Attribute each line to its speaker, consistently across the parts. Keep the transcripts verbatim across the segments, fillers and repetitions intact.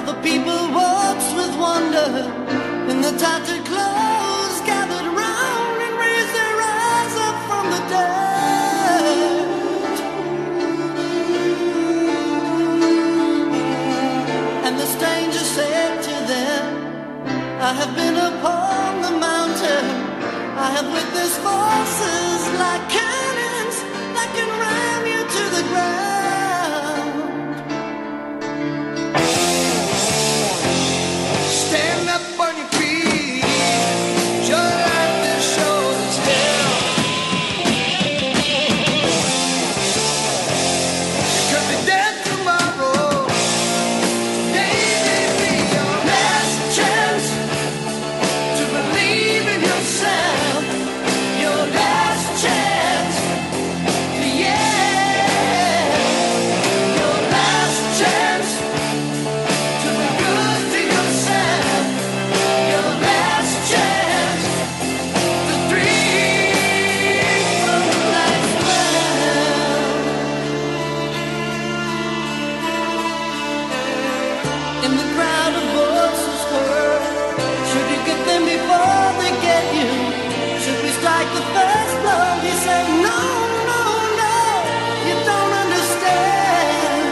Speaker 1: All the people waltz with wonder in the tattered clothes gathered around and raise their eyes up from the dirt. And the stranger said to them, I have been upon the mountain, I have witnessed forces like cannons that can ram you to the ground. Stand up on your feet, your life is shoulders down. You could be dead tomorrow. Today may be your last chance to believe in yourself. Your last chance, yeah. Your last chance to be good to yourself. Your last chance to dream of life's well. In the crowd of voices heard, should you get them before they get you? Should we strike the first blow? He said, no, no, no, you don't understand.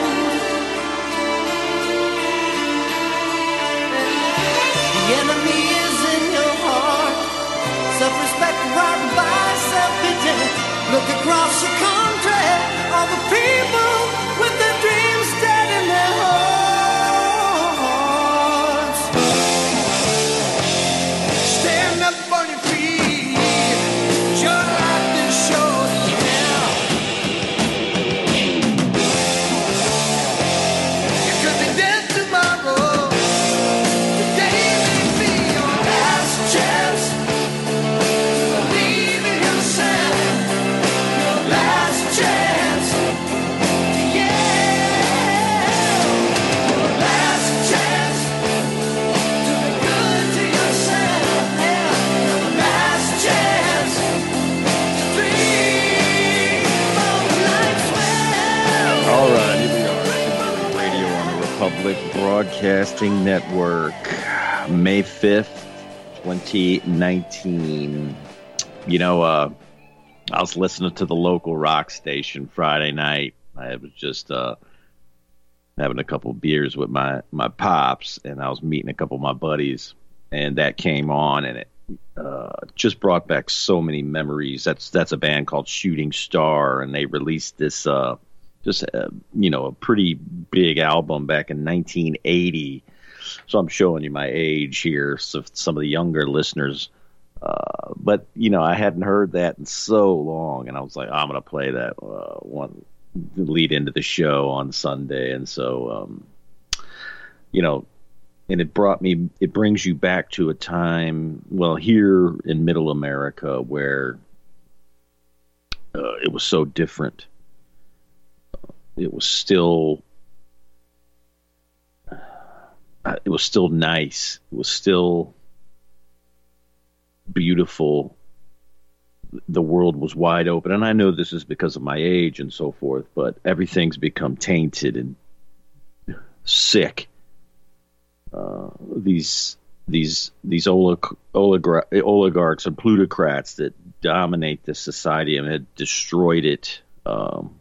Speaker 1: The enemy is in your heart. Self-respect robbed by self-pity. Look across the country, all the people with their dreams dead in their hearts. Stand up on your feet. Your life is short now. You could be dead tomorrow. Today may be your last chance to believe in yourself. Your last chance, yeah. Your last chance to be good to yourself. Yeah. Your last chance to dream of life's well.
Speaker 2: All right, here we are. Radio on the Republic Broadcasting Network, May fifth, twenty nineteen. You know, uh, I was listening to the local rock station Friday night. I was just uh, having a couple beers with my, my pops, and I was meeting a couple of my buddies, and that came on, and it uh, just brought back so many memories. That's that's a band called Shooting Star, and they released this uh, just uh, you know a pretty big album back in nineteen eighty. So I'm showing you my age here, so some of the younger listeners. Uh, but you know, I hadn't heard that in so long, and I was like, oh, I'm going to play that uh, one lead into the show on Sunday, and so um, you know. And it brought me, it brings you back to a time, well, here in Middle America where uh, it was so different. It was still, uh, it was still nice. It was still beautiful. The world was wide open. And I know this is because of my age and so forth, but everything's become tainted and sick. Uh, these these these olig- oligar- oligarchs and plutocrats that dominate this society and had destroyed it. Um,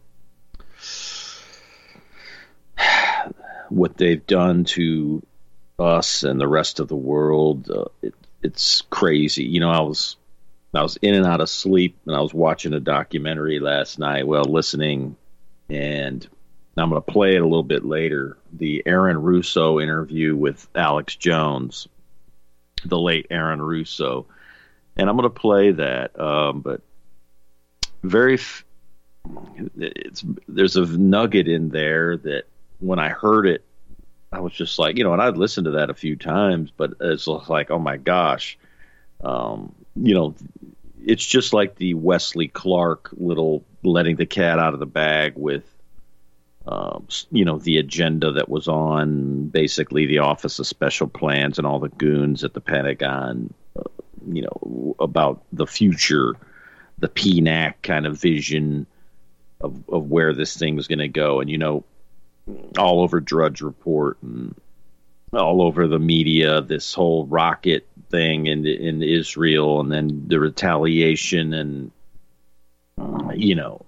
Speaker 2: what they've done to us and the rest of the world, uh, it, it's crazy. You know, I was I was in and out of sleep, and I was watching a documentary last night. Well, listening, and I'm going to play it a little bit later. The Aaron Russo interview with Alex Jones, the late Aaron Russo. And I'm going to play that. Um, but very, f- it's, there's a nugget in there that when I heard it, I was just like, you know, and I'd listened to that a few times, but it's like, oh my gosh. Um, you know, it's just like the Wesley Clark little letting the cat out of the bag with, Um, you know, the agenda that was on basically the Office of Special Plans and all the goons at the Pentagon, uh, you know, about the future, the P N A C kind of vision of, of where this thing was going to go. And, you know, all over Drudge Report and all over the media, this whole rocket thing in in Israel, and then the retaliation, and you know,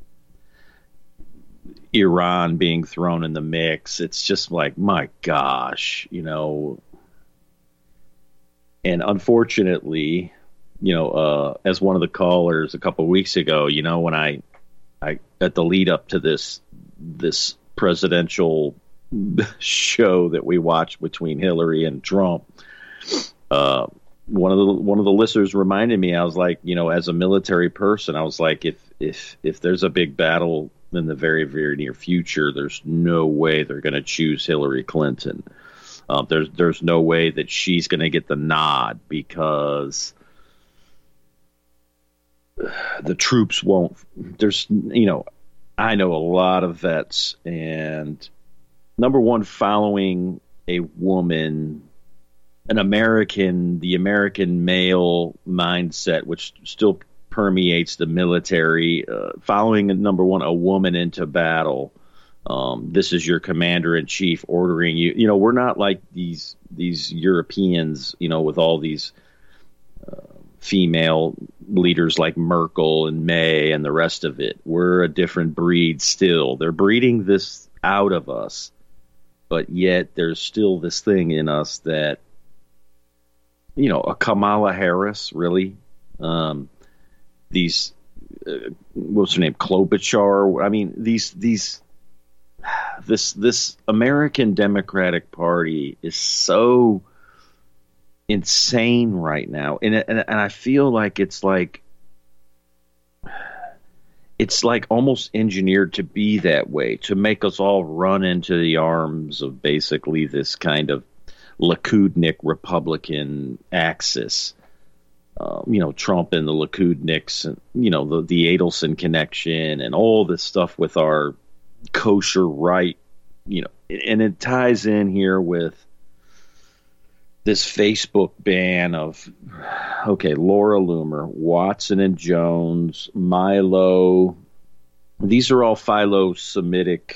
Speaker 2: Iran being thrown in the mix. It's just like, my gosh, you know. And unfortunately, you know, uh, as one of the callers a couple of weeks ago, you know, when I, I at the lead up to this this presidential show that we watched between Hillary and Trump, uh, one of the one of the listeners reminded me. I was like, you know, as a military person, I was like, if if if there's a big battle in the very very near future, there's no way they're going to choose Hillary Clinton. Uh, there's there's no way that she's going to get the nod, because the troops won't. There's, you know, I know a lot of vets, and number one, following a woman, an American, the American male mindset, which still permeates the military, uh, following, number one, a woman into battle. Um, this is your commander in chief ordering you. You know, we're not like these these Europeans, you know, with all these uh, female leaders like Merkel and May and the rest of it. We're a different breed still. They're breeding this out of us, but yet there's still this thing in us that, you know, a Kamala Harris, really, um, these, uh, what's her name, Klobuchar. I mean, these these. This this American Democratic Party is so insane right now, and and and I feel like it's like it's like almost engineered to be that way, to make us all run into the arms of basically this kind of Likudnik Republican axis. Um, you know, Trump and the Likudniks, and you know, the the Adelson connection, and all this stuff with our kosher right, you know, and it ties in here with this Facebook ban of, okay, Laura Loomer, Watson and Jones, Milo. These are all philo-Semitic,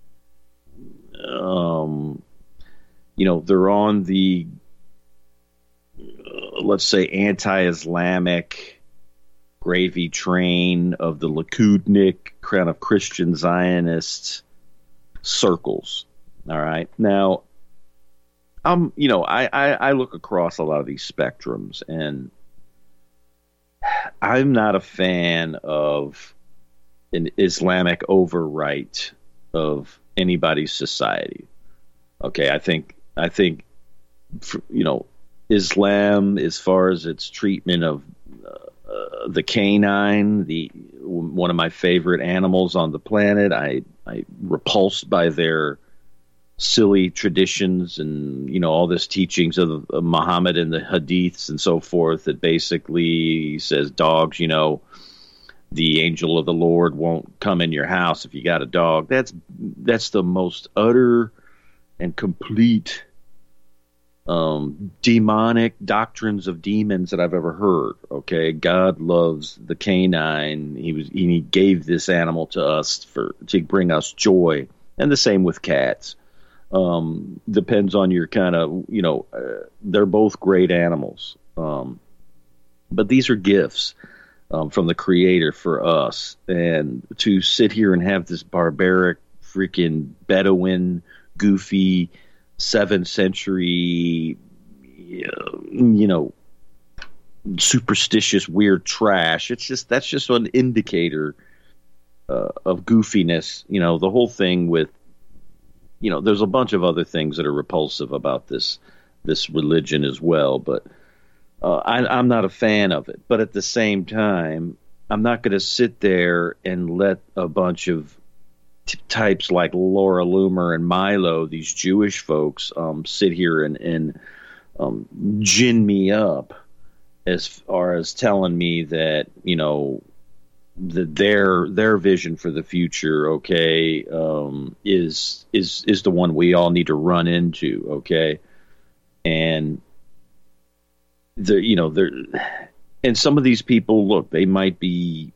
Speaker 2: um, you know, they're on the, uh, let's say, anti-Islamic gravy train of the Likudnik kind of Christian Zionist circles. All right. Now, um, you know, I, I, I look across a lot of these spectrums, and I'm not a fan of an Islamic overwrite of anybody's society. Okay. I think, I think, you know, Islam, as far as its treatment of Uh, the canine, the one of my favorite animals on the planet. I I repulsed by their silly traditions, and you know, all this teachings of, of Muhammad and the hadiths and so forth, that basically says dogs, you know, the angel of the Lord won't come in your house if you got a dog. That's that's the most utter and complete Um, demonic doctrines of demons that I've ever heard. Okay, God loves the canine. He was he gave this animal to us for to bring us joy, and the same with cats. Um, depends on your kind of, you know, uh, they're both great animals, um, but these are gifts um, from the Creator for us, and to sit here and have this barbaric freaking Bedouin, goofy seventh century, you know, superstitious, weird trash. It's just, that's just an indicator uh, of goofiness. You know, the whole thing with, you know, there's a bunch of other things that are repulsive about this, this religion as well. But uh, I, I'm not a fan of it. But at the same time, I'm not going to sit there and let a bunch of t- types like Laura Loomer and Milo, these Jewish folks, um, sit here and, and um, gin me up as far as telling me that, you know, that their their vision for the future, okay, um, is is is the one we all need to run into, okay, and the you know there, and some of these people, look, they might be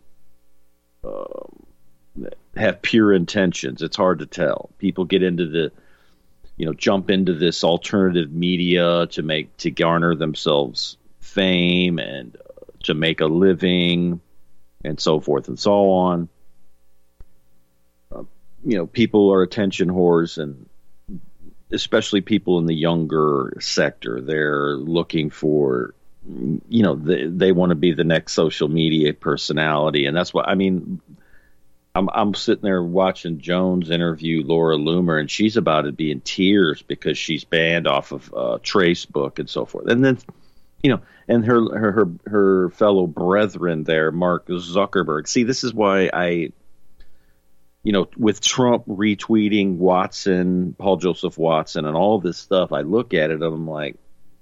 Speaker 2: uh, have pure intentions. It's hard to tell. People get into the you know, jump into this alternative media to make to garner themselves fame and uh, to make a living and so forth and so on. Uh, you know, people are attention whores, and especially people in the younger sector. They're looking for, you know, they, they want to be the next social media personality. And that's what, I mean, I'm I'm sitting there watching Jones interview Laura Loomer, and she's about to be in tears because she's banned off of uh, Tracebook and so forth. And then, you know, and her, her, her, her fellow brethren there, Mark Zuckerberg. See, this is why I, you know, with Trump retweeting Watson, Paul Joseph Watson, and all this stuff, I look at it and I'm like,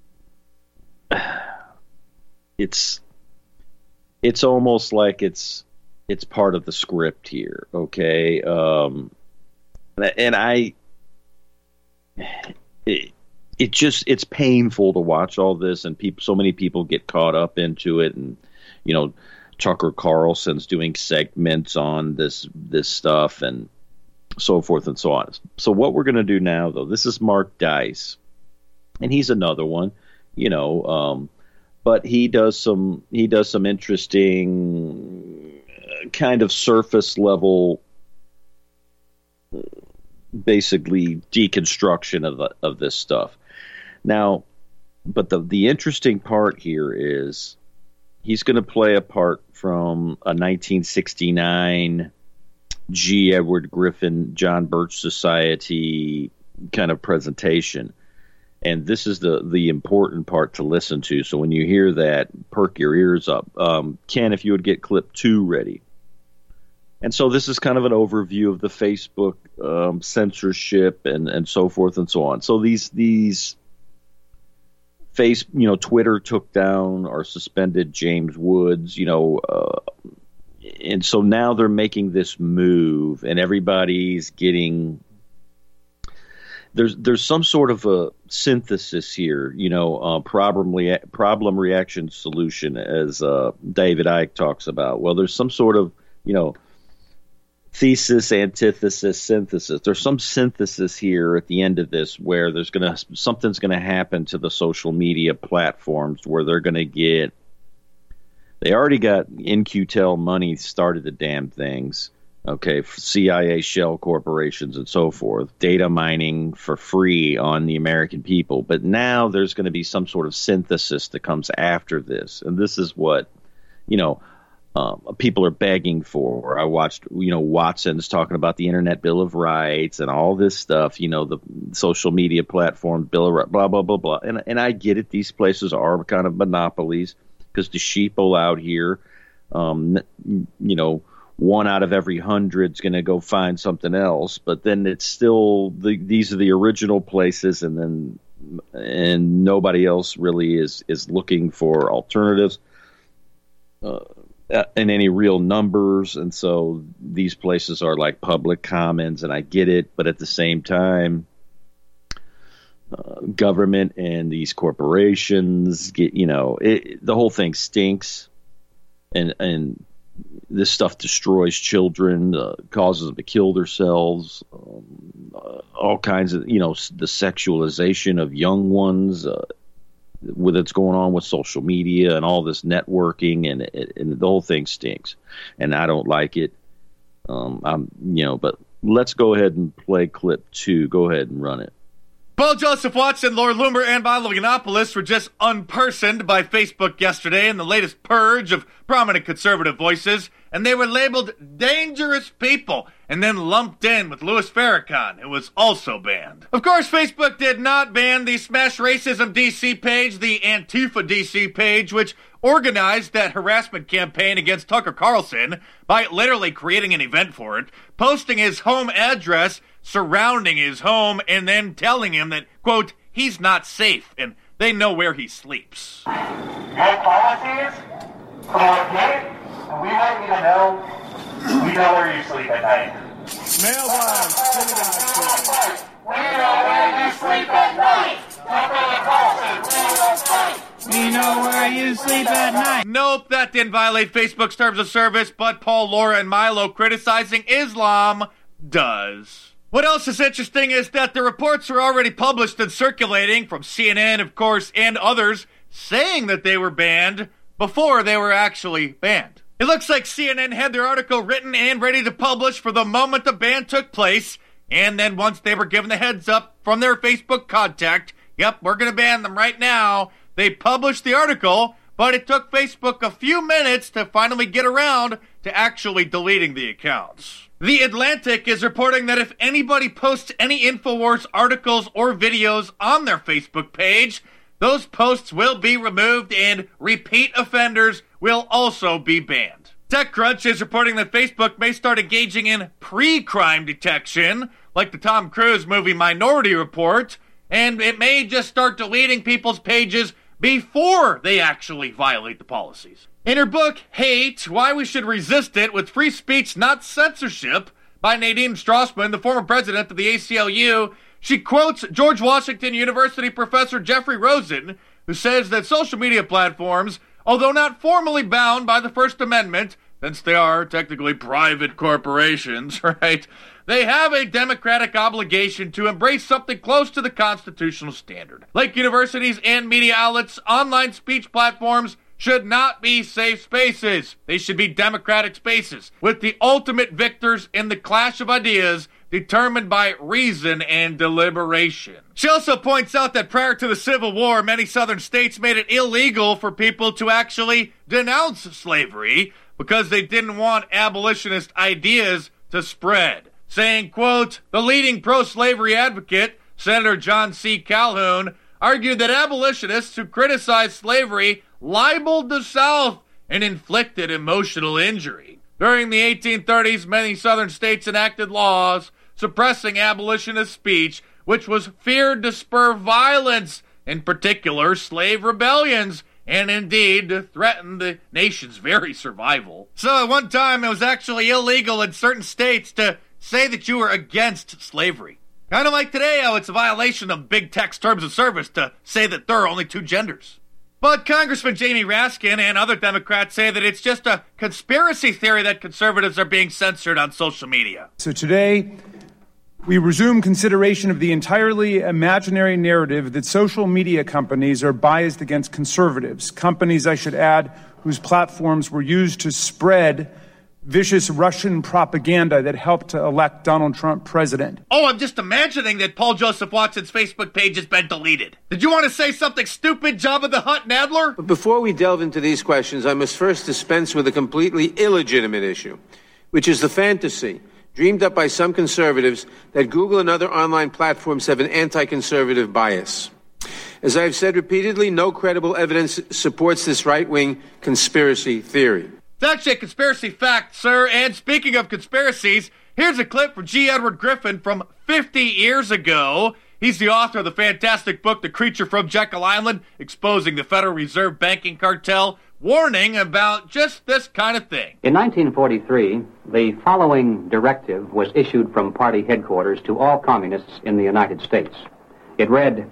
Speaker 2: it's, it's almost like it's, it's part of the script here. Okay. Um, and I, it, it just, it's painful to watch all this, and people, so many people get caught up into it. And, you know, Tucker Carlson's doing segments on this, this stuff and so forth and so on. So what we're going to do now, though, this is Mark Dice, and he's another one, you know, um, but he does some, he does some interesting kind of surface level, basically deconstruction of the, of this stuff. Now, but the the interesting part here is he's going to play a part from a nineteen sixty-nine G. Edward Griffin, John Birch Society kind of presentation. And this is the, the important part to listen to. So when you hear that, perk your ears up. Um, Ken, if you would get clip two ready. And so this is kind of an overview of the Facebook um, censorship and, and so forth and so on. So these these face, you know, Twitter took down or suspended James Woods, you know, uh, and so now they're making this move, and everybody's getting there's there's some sort of a synthesis here, you know, uh, problem rea- problem reaction solution, as uh, David Icke talks about. Well, there's some sort of, you know, thesis, antithesis, synthesis. There's some synthesis here at the end of this where there's gonna something's gonna happen to the social media platforms where they're gonna get. They already got In Q Tel money started the damn things. Okay, C I A shell corporations and so forth, data mining for free on the American people. But now there's going to be some sort of synthesis that comes after this, and this is what, you know. Um, people are begging for. I watched, you know, Watson's talking about the Internet Bill of Rights and all this stuff, you know, the social media platform, Bill of Rights, blah, blah, blah, blah. And, and I get it. These places are kind of monopolies because the sheeple out here, um, you know, one out of every hundred is going to go find something else. But then it's still, the, these are the original places, and then and nobody else really is, is looking for alternatives. Uh, in any real numbers, and so these places are like public commons, and I get it, but at the same time, uh, government and these corporations get, you know, it, the whole thing stinks, and and this stuff destroys children, uh, causes them to kill themselves, um, uh, all kinds of, you know, the sexualization of young ones, uh, with what's going on with social media and all this networking, and, and the whole thing stinks, and I don't like it. Um, I'm, you know, but let's go ahead and play clip two. Go ahead and run it.
Speaker 3: Paul Joseph Watson, Laura Loomer, and Milo Yiannopoulos were just unpersoned by Facebook yesterday in the latest purge of prominent conservative voices, and they were labeled dangerous people and then lumped in with Louis Farrakhan, who was also banned. Of course, Facebook did not ban the Smash Racism D C page, the Antifa D C page, which organized that harassment campaign against Tucker Carlson by literally creating an event for it, posting his home address, surrounding his home, and then telling him that, quote, he's not safe, and they know where he sleeps.
Speaker 4: Your policies communicate, and we want you to know we know where you sleep at night.
Speaker 3: Mailbox,
Speaker 4: we know where you sleep at night.
Speaker 5: We know where you sleep at night.
Speaker 3: Nope, that didn't violate Facebook's terms of service, but Paul, Laura, and Milo criticizing Islam does. What else is interesting is that the reports were already published and circulating from C N N, of course, and others saying that they were banned before they were actually banned. It looks like C N N had their article written and ready to publish for the moment the ban took place, and then once they were given the heads up from their Facebook contact, yep, we're going to ban them right now, they published the article, but it took Facebook a few minutes to finally get around to actually deleting the accounts. The Atlantic is reporting that if anybody posts any InfoWars articles or videos on their Facebook page, those posts will be removed and repeat offenders will also be banned. TechCrunch is reporting that Facebook may start engaging in pre-crime detection, like the Tom Cruise movie Minority Report, and it may just start deleting people's pages before they actually violate the policies. In her book, Hate, Why We Should Resist It with Free Speech Not Censorship, by Nadine Strassman, the former president of the A C L U, she quotes George Washington University professor Jeffrey Rosen, who says that social media platforms, although not formally bound by the First Amendment, since they are technically private corporations, right, they have a democratic obligation to embrace something close to the constitutional standard. Like universities and media outlets, online speech platforms should not be safe spaces. They should be democratic spaces, with the ultimate victors in the clash of ideas determined by reason and deliberation. She also points out that prior to the Civil War, many southern states made it illegal for people to actually denounce slavery because they didn't want abolitionist ideas to spread. Saying, quote, the leading pro-slavery advocate, Senator John C. Calhoun, argued that abolitionists who criticized slavery libeled the South and inflicted emotional injury. During the eighteen thirties, many southern states enacted laws suppressing abolitionist speech, which was feared to spur violence, in particular slave rebellions, and indeed to threaten the nation's very survival. So at one time, it was actually illegal in certain states to say that you were against slavery. Kind of like today, how it's a violation of big tech's terms of service to say that there are only two genders. But Congressman Jamie Raskin and other Democrats say that it's just a conspiracy theory that conservatives are being censored on social media.
Speaker 6: So today, we resume consideration of the entirely imaginary narrative that social media companies are biased against conservatives. Companies, I should add, whose platforms were used to spread vicious Russian propaganda that helped to elect Donald Trump president.
Speaker 3: Oh, I'm just imagining that Paul Joseph Watson's Facebook page has been deleted. Did you want to say something stupid, Jabba the Hutt, Nadler?
Speaker 7: But before we delve into these questions, I must first dispense with a completely illegitimate issue, which is the fantasy dreamed up by some conservatives that Google and other online platforms have an anti-conservative bias. As I've said repeatedly, no credible evidence supports this right-wing conspiracy theory.
Speaker 3: It's actually a conspiracy fact, sir. And speaking of conspiracies, here's a clip from G. Edward Griffin from fifty years ago. He's the author of the fantastic book, The Creature from Jekyll Island, exposing the Federal Reserve banking cartel, warning about just this kind of thing.
Speaker 8: In nineteen forty-three, the following directive was issued from party headquarters to all communists in the United States. It read,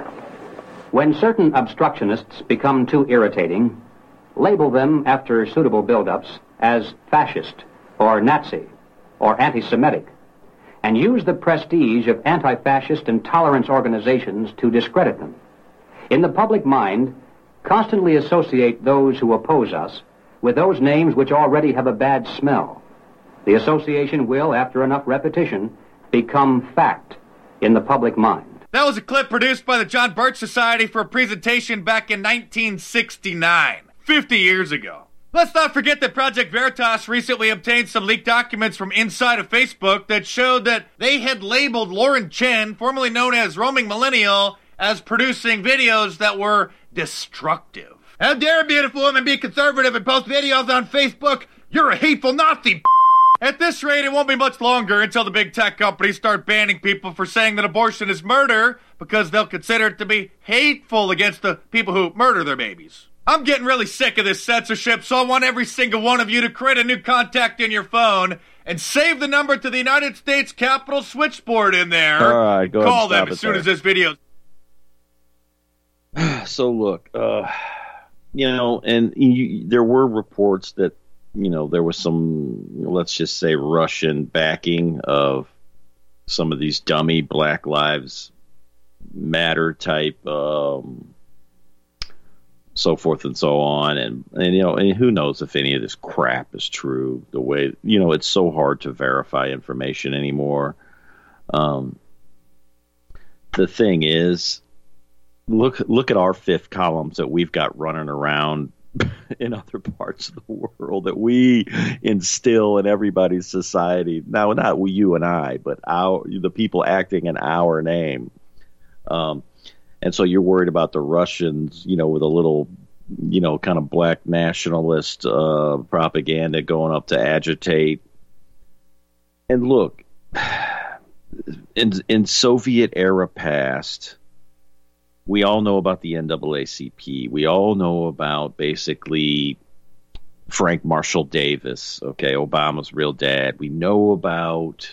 Speaker 8: when certain obstructionists become too irritating, label them after suitable build-ups as fascist or Nazi or anti-Semitic, and use the prestige of anti-fascist and tolerance organizations to discredit them. In the public mind, constantly associate those who oppose us with those names which already have a bad smell. The association will, after enough repetition, become fact in the public mind.
Speaker 3: That was a clip produced by the John Birch Society for a presentation back in nineteen sixty-nine. fifty years ago. Let's not forget that Project Veritas recently obtained some leaked documents from inside of Facebook that showed that they had labeled Lauren Chen, formerly known as Roaming Millennial, as producing videos that were destructive. How dare a beautiful woman be conservative and post videos on Facebook? You're a hateful Nazi. At this rate, it won't be much longer until the big tech companies start banning people for saying that abortion is murder because they'll consider it to be hateful against the people who murder their babies. I'm getting really sick of this censorship, so I want every single one of you to create a new contact in your phone and save the number to the United States Capitol switchboard in there.
Speaker 2: All right, go ahead
Speaker 3: Call
Speaker 2: and
Speaker 3: them
Speaker 2: stop
Speaker 3: as
Speaker 2: it
Speaker 3: soon
Speaker 2: there.
Speaker 3: as this video.
Speaker 2: So look, uh, you know, and you, there were reports that, you know, there was some, let's just say, Russian backing of some of these dummy Black Lives Matter type, um, so forth and so on. And, and, you know, and who knows if any of this crap is true, the way, you know, it's so hard to verify information anymore. Um, the thing is, look, look at our fifth columns that we've got running around in other parts of the world that we instill in everybody's society. Now, not we, you and I, but our, the people acting in our name. Um, and so you're worried about the Russians, you know, with a little, you know, kind of black nationalist uh, propaganda going up to agitate. And look, in in Soviet era past, we all know about the N double A C P. We all know about basically Frank Marshall Davis, okay, Obama's real dad. We know about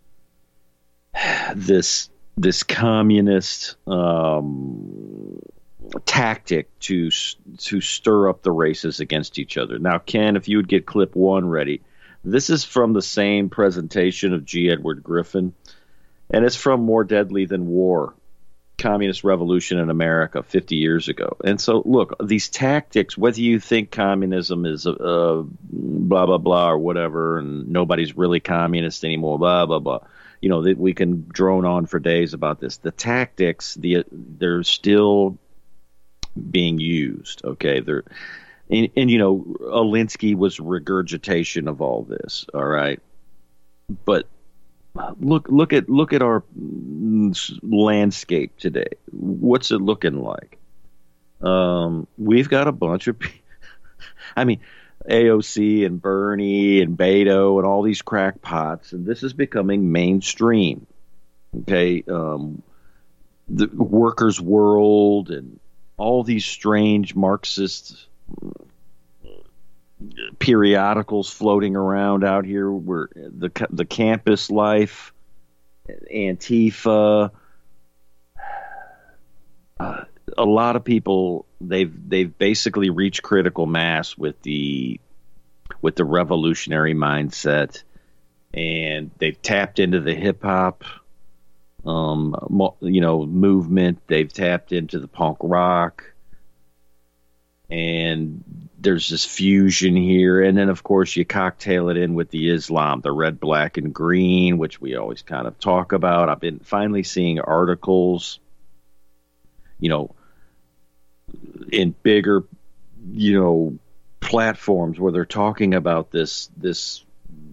Speaker 2: this this communist um, tactic to to stir up the races against each other. Now, Ken, if you would get clip one ready, this is from the same presentation of G. Edward Griffin, and it's from More Deadly Than War, Communist Revolution in America fifty years ago. And so, look, these tactics, whether you think communism is uh, blah, blah, blah, or whatever, and nobody's really communist anymore, blah, blah, blah, you know, that we can drone on for days about this. The tactics, the they're still being used, okay? They're, and, and, you know, Alinsky was regurgitation of all this, all right? But Look! Look at look at our landscape today. What's it looking like? Um, we've got a bunch of, I mean, A O C and Bernie and Beto and all these crackpots, and this is becoming mainstream. Okay, um, the Workers' World and all these strange Marxist periodicals floating around out here, where the the campus life, Antifa, uh, a lot of people they've they've basically reached critical mass with the with the revolutionary mindset, and they've tapped into the hip hop, um, you know, movement. They've tapped into the punk rock. And there's this fusion here. And then, of course, you cocktail it in with the Islam, the red, black, and green, which we always kind of talk about. I've been finally seeing articles, you know, in bigger, you know, platforms where they're talking about this, this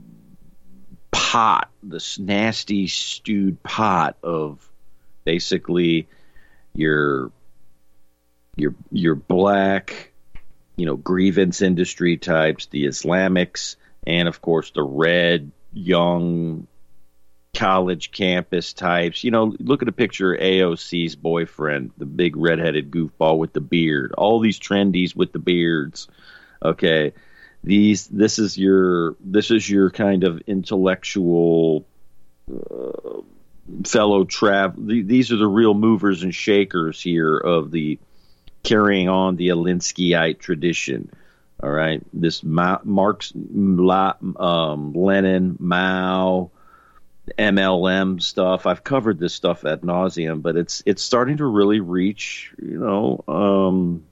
Speaker 2: pot, this nasty stewed pot of basically your, your, your black, you know, grievance industry types, the Islamics, and of course the red, young, college campus types. You know, look at a picture of A O C's boyfriend, the big redheaded goofball with the beard. All these trendies with the beards. Okay, these this is your this is your kind of intellectual uh, fellow trav. These are the real movers and shakers here of the carrying on the Alinskyite tradition. All right, this Ma- Marx, La, um, Lenin, Mao, M L M stuff. I've covered this stuff ad nauseum, but it's it's starting to really reach, you know, um,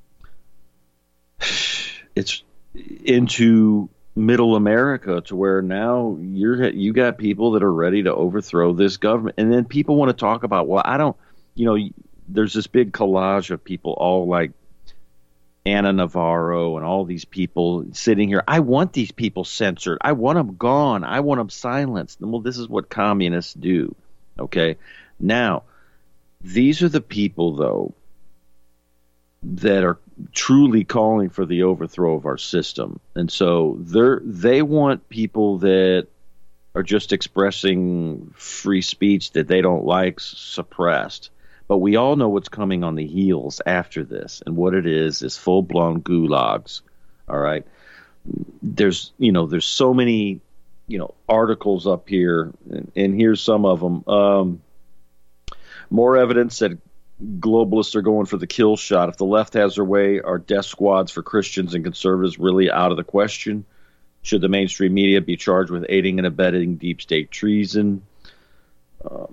Speaker 2: it's into middle America, to where now you're you got people that are ready to overthrow this government, and then people want to talk about, well, I don't, you know. There's this big collage of people all like Anna Navarro and all these people sitting here. I want these people censored. I want them gone. I want them silenced. Well, this is what communists do. Okay. Now, these are the people, though, that are truly calling for the overthrow of our system. And so they're, they want people that are just expressing free speech that they don't like suppressed. But we all know what's coming on the heels after this, and what it is is full-blown gulags. All right, there's you know there's so many you know articles up here, and, and here's some of them. Um, more evidence that globalists are going for the kill shot. If the left has their way, are death squads for Christians and conservatives really out of the question? Should the mainstream media be charged with aiding and abetting deep state treason? Uh,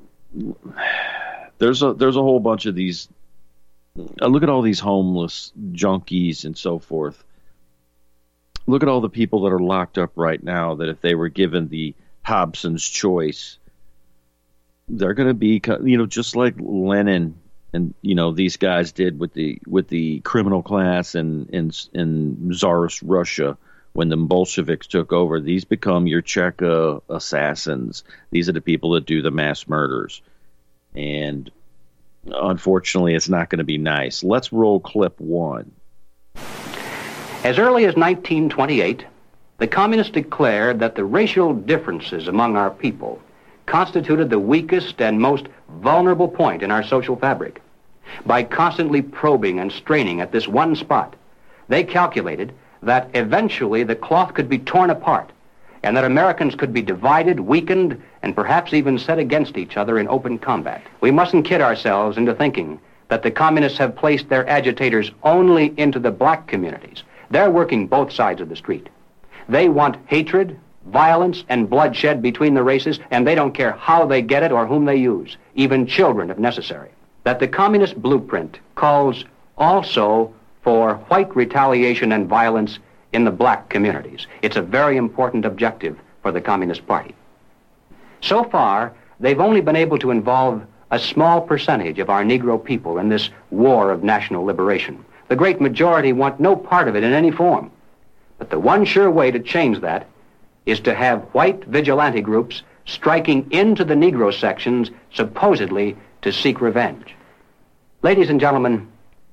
Speaker 2: there's a there's a whole bunch of these. Uh, look at all these homeless junkies and so forth. Look at all the people that are locked up right now that if they were given the Hobson's choice, they're going to be, you know, just like Lenin and, you know, these guys did with the with the criminal class in, in, in Tsarist Russia when the Bolsheviks took over. These become your Cheka assassins. These are the people that do the mass murders. And unfortunately, it's not going to be nice. Let's roll clip one.
Speaker 8: As early as nineteen twenty-eight, the communists declared that the racial differences among our people constituted the weakest and most vulnerable point in our social fabric. By constantly probing and straining at this one spot, they calculated that eventually the cloth could be torn apart and that Americans could be divided, weakened, and perhaps even set against each other in open combat. We mustn't kid ourselves into thinking that the communists have placed their agitators only into the black communities. They're working both sides of the street. They want hatred, violence, and bloodshed between the races, and they don't care how they get it or whom they use, even children if necessary. That the communist blueprint calls also for white retaliation and violence in the black communities. It's a very important objective for the Communist Party. So far, they've only been able to involve a small percentage of our Negro people in this war of national liberation. The great majority want no part of it in any form. But the one sure way to change that is to have white vigilante groups striking into the Negro sections supposedly to seek revenge. Ladies and gentlemen,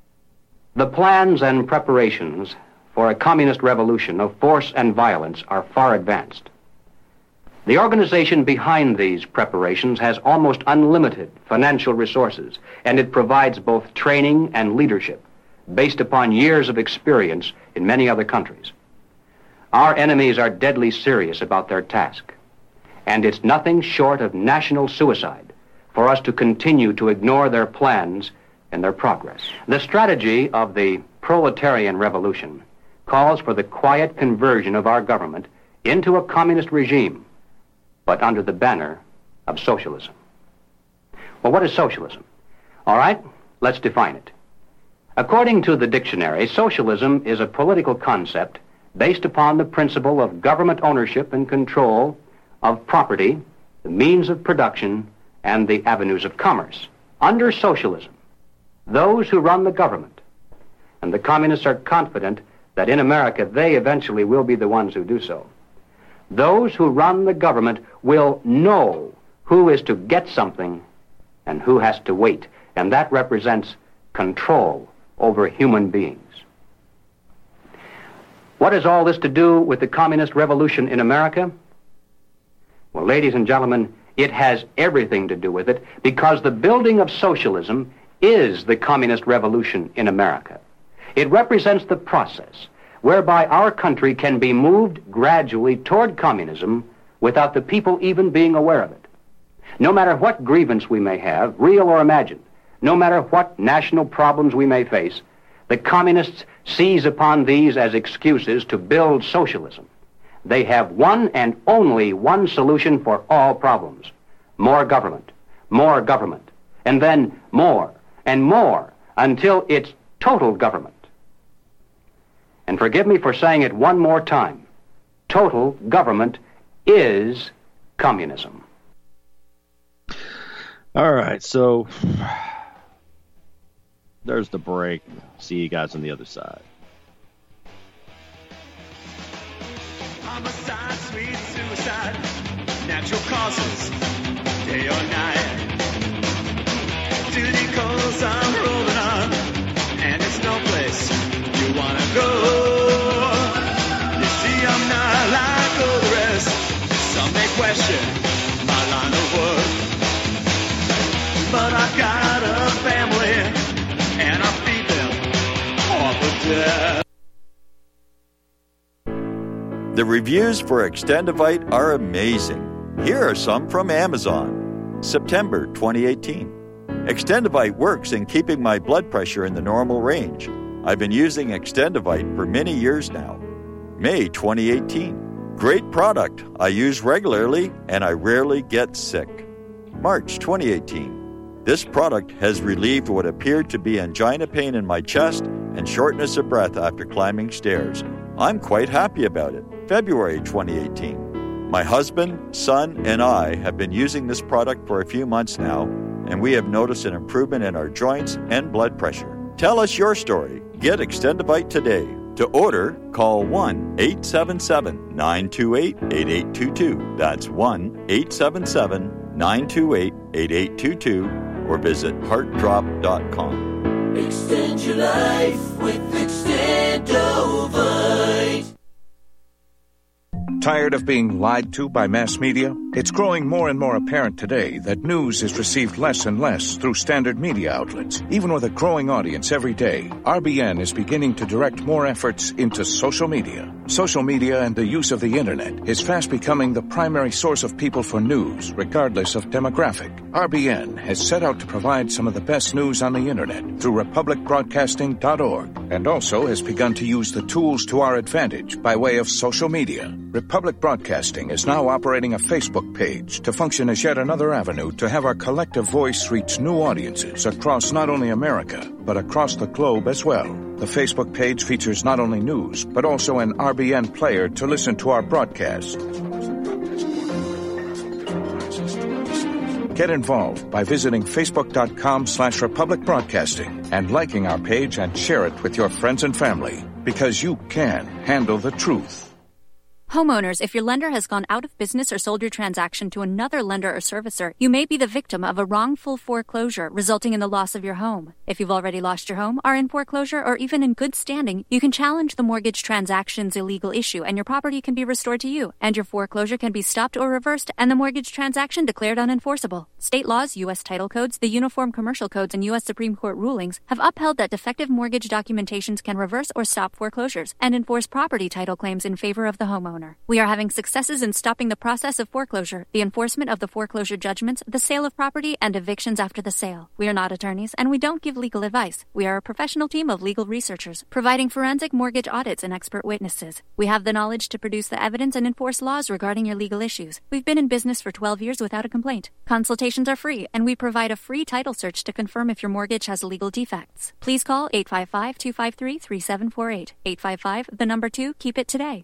Speaker 8: the plans and preparations for a communist revolution of force and violence are far advanced. The organization behind these preparations has almost unlimited financial resources, and it provides both training and leadership based upon years of experience in many other countries. Our enemies are deadly serious about their task, and it's nothing short of national suicide for us to continue to ignore their plans and their progress. The strategy of the proletarian revolution calls for the quiet conversion of our government into a communist regime, but under the banner of socialism. Well, what is socialism? All right, let's define it. According to the dictionary, socialism is a political concept based upon the principle of government ownership and control of property, the means of production, and the avenues of commerce. Under socialism, those who run the government, and the communists are confident that in America they eventually will be the ones who do so, those who run the government will know who is to get something and who has to wait, and that represents control over human beings. What has all this to do with the communist revolution in America? Well, ladies and gentlemen, it has everything to do with it, because the building of socialism is the communist revolution in America. It represents the process whereby our country can be moved gradually toward communism without the people even being aware of it. No matter what grievance we may have, real or imagined, no matter what national problems we may face, the communists seize upon these as excuses to build socialism. They have one and only one solution for all problems: more government, more government, and then more and more until it's total government. And forgive me for saying it one more time, total government is communism.
Speaker 2: All right, so there's the break. See you guys on the other side.
Speaker 9: Homicide, sweet suicide, natural causes, day or night. Duty calls, I'm rolling on, and it's no place you wanna go. You see, I'm not like all the rest. Some may question my line of work, but I've got a family, and I feed them off of death.
Speaker 10: The reviews for Extendivite are amazing. Here are some from Amazon. September twenty eighteen. Extendivite works in keeping my blood pressure in the normal range. I've been using Extendivite for many years now. May twenty eighteen. Great product. I use regularly and I rarely get sick. March twenty eighteen. This product has relieved what appeared to be angina pain in my chest and shortness of breath after climbing stairs. I'm quite happy about it. February twenty eighteen. My husband, son, and I have been using this product for a few months now, and we have noticed an improvement in our joints and blood pressure. Tell us your story. Get Extendivite today. To order, call one eight seven seven, nine two eight, eight eight two two. That's one eight seven seven, nine two eight, eight eight two two, or visit heart drop dot com.
Speaker 1: Extend your life with Extendovite.
Speaker 11: Tired of being lied to by mass media? It's growing more and more apparent today that news is received less and less through standard media outlets. Even with a growing audience every day, R B N is beginning to direct more efforts into social media. Social media and the use of the internet is fast becoming the primary source of people for news, regardless of demographic. R B N has set out to provide some of the best news on the internet through republic broadcasting dot org, and also has begun to use the tools to our advantage by way of social media. Republic Broadcasting is now operating a Facebook page to function as yet another avenue to have our collective voice reach new audiences across not only America, but across the globe as well. The Facebook page features not only news, but also an R B N player to listen to our broadcasts. Get involved by visiting facebook.com slash Republic Broadcasting and liking our page and share it with your friends and family, because you can handle the truth.
Speaker 12: Homeowners, if your lender has gone out of business or sold your transaction to another lender or servicer, you may be the victim of a wrongful foreclosure resulting in the loss of your home. If you've already lost your home, are in foreclosure, or even in good standing, you can challenge the mortgage transaction's illegal issue and your property can be restored to you, and your foreclosure can be stopped or reversed and the mortgage transaction declared unenforceable. State laws, U S title codes, the Uniform Commercial Codes, and U S Supreme Court rulings have upheld that defective mortgage documentations can reverse or stop foreclosures and enforce property title claims in favor of the homeowner. We are having successes in stopping the process of foreclosure, the enforcement of the foreclosure judgments, the sale of property, and evictions after the sale. We are not attorneys, and we don't give legal advice. We are a professional team of legal researchers, providing forensic mortgage audits and expert witnesses. We have the knowledge to produce the evidence and enforce laws regarding your legal issues. We've been in business for twelve years without a complaint. Consultations are free, and we provide a free title search to confirm if your mortgage has legal defects. Please call eight five five, two five three, three seven four eight. eight five five, the number two, keep it today.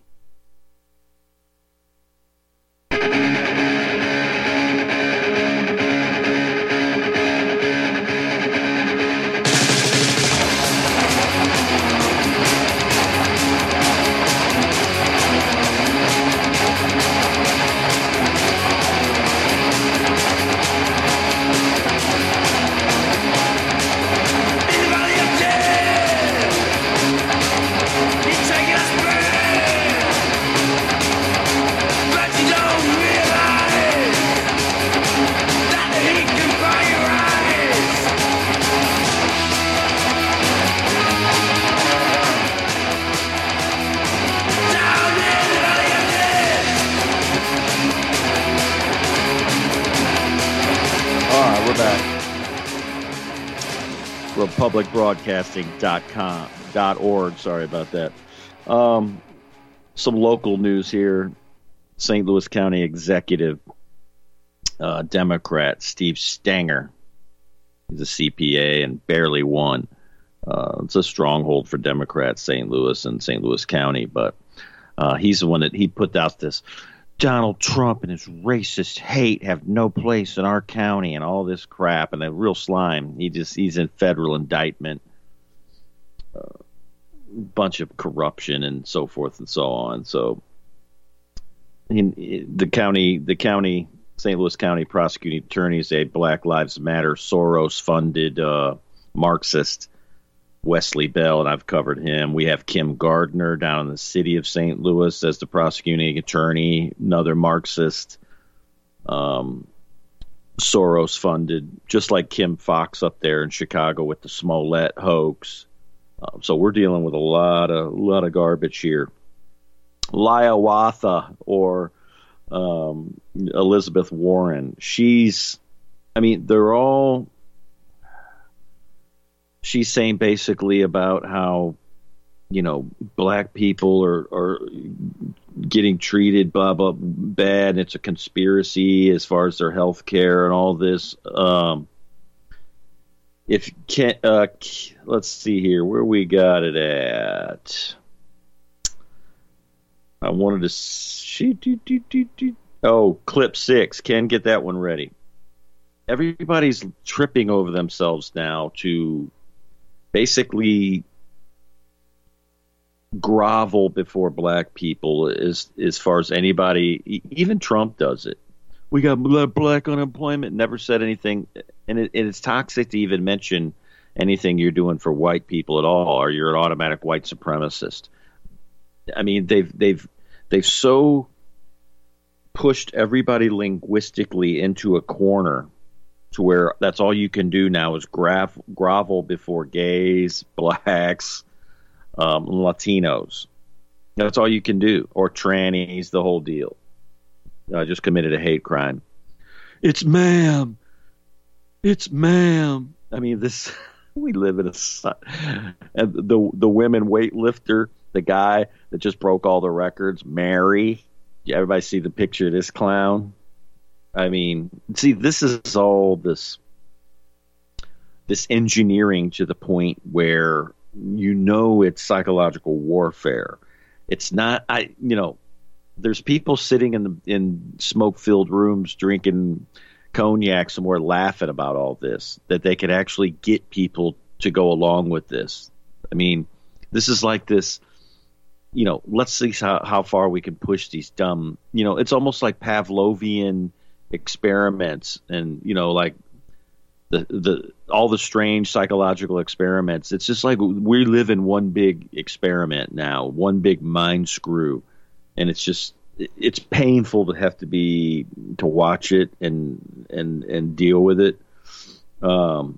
Speaker 2: republic broadcasting dot com dot org. Sorry about that. Um, some local news here. Saint Louis County Executive uh, Democrat Steve Stenger. He's a C P A and barely won. Uh, it's a stronghold for Democrats, Saint Louis and Saint Louis County, but uh, he's the one that he put out this Donald Trump and his racist hate have no place in our county and all this crap and a real slime. He just he's in federal indictment, a uh, bunch of corruption and so forth and so on. So in, the county, the county, Saint Louis County prosecuting attorney said Black Lives Matter Soros-funded uh, Marxist Wesley Bell, and I've covered him. We have Kim Gardner down in the city of Saint Louis as the prosecuting attorney, another Marxist, um, Soros-funded, just like Kim Fox up there in Chicago with the Smollett hoax. Uh, so we're dealing with a lot of a lot of garbage here. Liawatha or um, Elizabeth Warren, she's, I mean, they're all. She's saying basically about how you know, black people are, are getting treated blah, blah, bad, and it's a conspiracy as far as their health care and all this. Um, if can, uh, let's see here, where we got it at. I wanted to see. Oh, clip six. Ken, get that one ready. Everybody's tripping over themselves now to basically grovel before black people as as far as anybody, even Trump does it. We got black unemployment, never said anything, and it, it's toxic to even mention anything you're doing for white people at all, or you're an automatic white supremacist. I mean, they've they've they've so pushed everybody linguistically into a corner to where that's all you can do now is graf- grovel before gays, blacks, Um, Latinos. That's all you can do. Or trannies, the whole deal. I just committed a hate crime. It's ma'am. It's ma'am. I mean, this, we live in a, and the, the women weightlifter, the guy that just broke all the records, Mary. Yeah, everybody see the picture of this clown? I mean, see, this is all this, this engineering to the point where you know it's psychological warfare. It's not, I, you know, there's people sitting in the in smoke-filled rooms drinking cognac somewhere laughing about all this, that they could actually get people to go along with this. I mean, this is like this, you know, let's see how, how far we can push these dumb, you know, it's almost like Pavlovian experiments and, you know, like, The, the all the strange psychological experiments. It's just like we live in one big experiment now, one big mind screw, and it's just it's painful to have to be to watch it and and and deal with it. Um,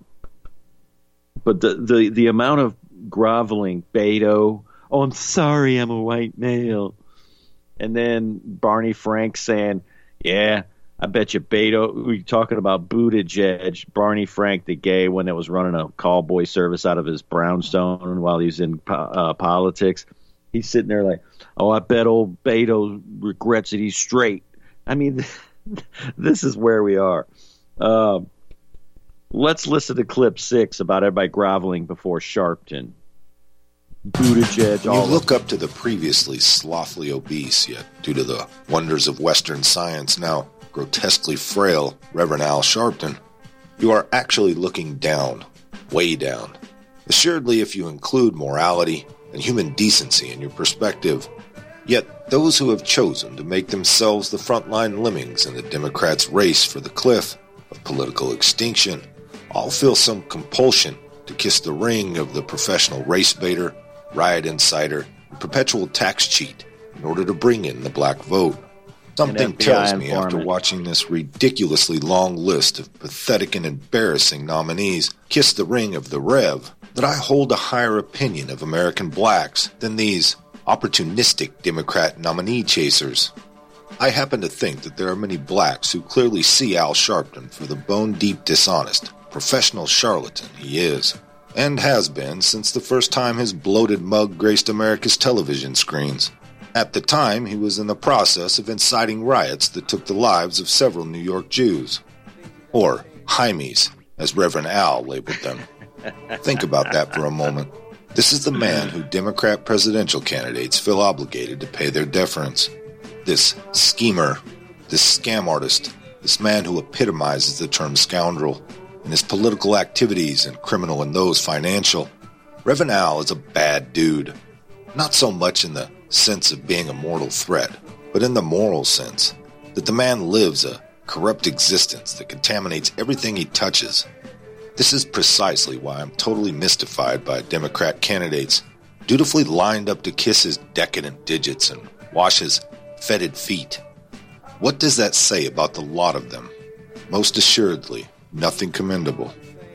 Speaker 2: but the the the amount of groveling, Beto. Oh, I'm sorry, I'm a white male, and then Barney Frank saying, "Yeah. I bet you Beto," we talking about Buttigieg, Barney Frank, the gay one that was running a call boy service out of his brownstone while he was in uh, politics. He's sitting there like, oh, I bet old Beto regrets that he's straight. I mean, this is where we are. Um, let's listen to clip six about everybody groveling before Sharpton. Buttigieg.
Speaker 13: When you look up to the previously slothfully obese, yet due to the wonders of Western science now grotesquely frail Reverend Al Sharpton, you are actually looking down, way down. Assuredly, if you include morality and human decency in your perspective, yet those who have chosen to make themselves the frontline lemmings in the Democrats' race for the cliff of political extinction all feel some compulsion to kiss the ring of the professional race baiter, riot inciter, and perpetual tax cheat in order to bring in the black vote. Something tells me after watching this ridiculously long list of pathetic and embarrassing nominees kiss the ring of the Rev that I hold a higher opinion of American blacks than these opportunistic Democrat nominee chasers. I happen to think that there are many blacks who clearly see Al Sharpton for the bone-deep dishonest, professional charlatan he is, and has been since the first time his bloated mug graced America's television screens. At the time, he was in the process of inciting riots that took the lives of several New York Jews. Or Jaimes, as Reverend Al labeled them. Think about that for a moment. This is the man who Democrat presidential candidates feel obligated to pay their deference. This schemer, this scam artist, this man who epitomizes the term scoundrel in his political activities and criminal in those financial. Reverend Al is a bad dude. Not so much in the sense of being a mortal threat, but in the moral sense, that the man lives a corrupt existence that contaminates everything he touches. This is precisely why I'm totally mystified by Democrat candidates dutifully lined up to kiss his decadent digits and wash his fetid feet. What does that say about the lot of them? Most assuredly, nothing commendable.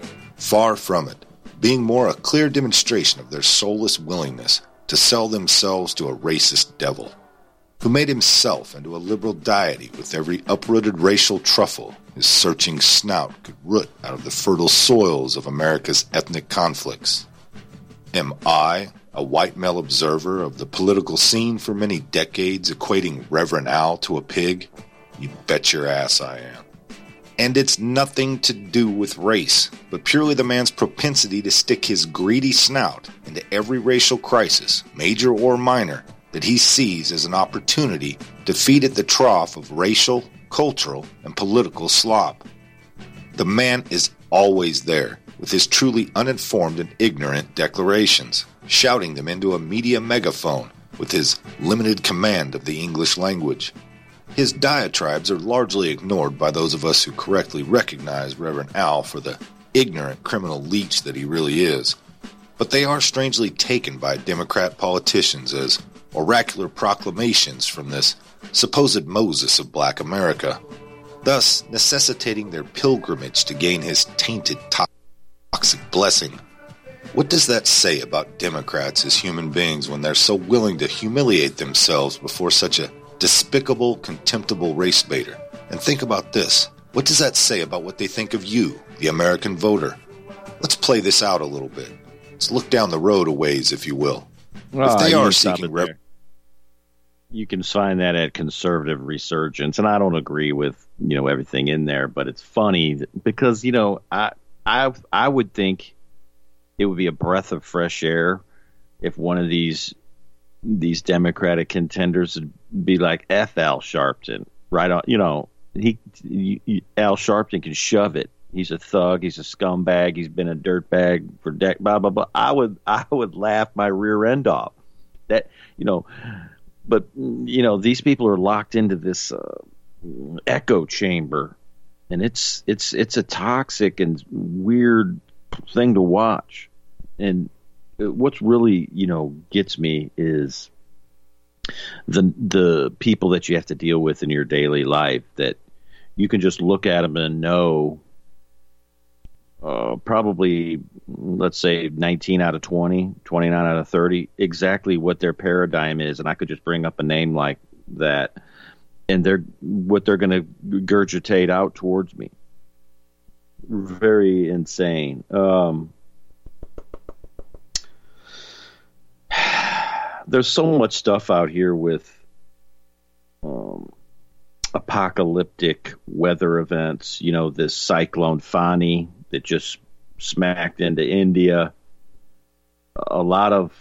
Speaker 13: Far from it, being more a clear demonstration of their soulless willingness to sell themselves to a racist devil, who made himself into a liberal deity with every uprooted racial truffle his searching snout could root out of the fertile soils of America's ethnic conflicts. Am I, a white male observer of the political scene for many decades, equating Reverend Al to a pig? You bet your ass I am. And it's nothing to do with race, but purely the man's propensity to stick his greedy snout into every racial crisis, major or minor, that he sees as an opportunity to feed at the trough of racial, cultural, and political slop. The man is always there, with his truly uninformed and ignorant declarations, shouting them into a media megaphone with his limited command of the English language. His diatribes are largely ignored by those of us who correctly recognize Reverend Al for the ignorant criminal leech that he really is, but they are strangely taken by Democrat politicians as oracular proclamations from this supposed Moses of black America, thus necessitating their pilgrimage to gain his tainted toxic blessing. What does that say about Democrats as human beings when they're so willing to humiliate themselves before such a despicable, contemptible race baiter? And think about this. What does that say about what they think of you, the American voter? Let's play this out a little bit. Let's look down the road a ways, if you will.
Speaker 2: Well,
Speaker 13: if they
Speaker 2: you
Speaker 13: are
Speaker 2: can stop
Speaker 13: seeking
Speaker 2: it there.
Speaker 13: rep-
Speaker 2: You can find that at Conservative Resurgence, and I don't agree with, you know, everything in there, but it's funny because, you know, I I I would think it would be a breath of fresh air if one of these these Democratic contenders would be like F. Al Sharpton, right on. You know, he, he Al Sharpton can shove it. He's a thug. He's a scumbag. He's been a dirtbag for dec. Blah blah blah. I would I would laugh my rear end off. That you know, but you know these people are locked into this uh, echo chamber, and it's it's it's a toxic and weird thing to watch. And what's really, you know, gets me is the the people that you have to deal with in your daily life that you can just look at them and know uh, probably, let's say, nineteen out of twenty, twenty-nine out of thirty, exactly what their paradigm is. And I could just bring up a name like that, and they're what they're going to regurgitate out towards me. Very insane. Um There's so much stuff out here with um, apocalyptic weather events. You know, this cyclone Fani that just smacked into India. A lot of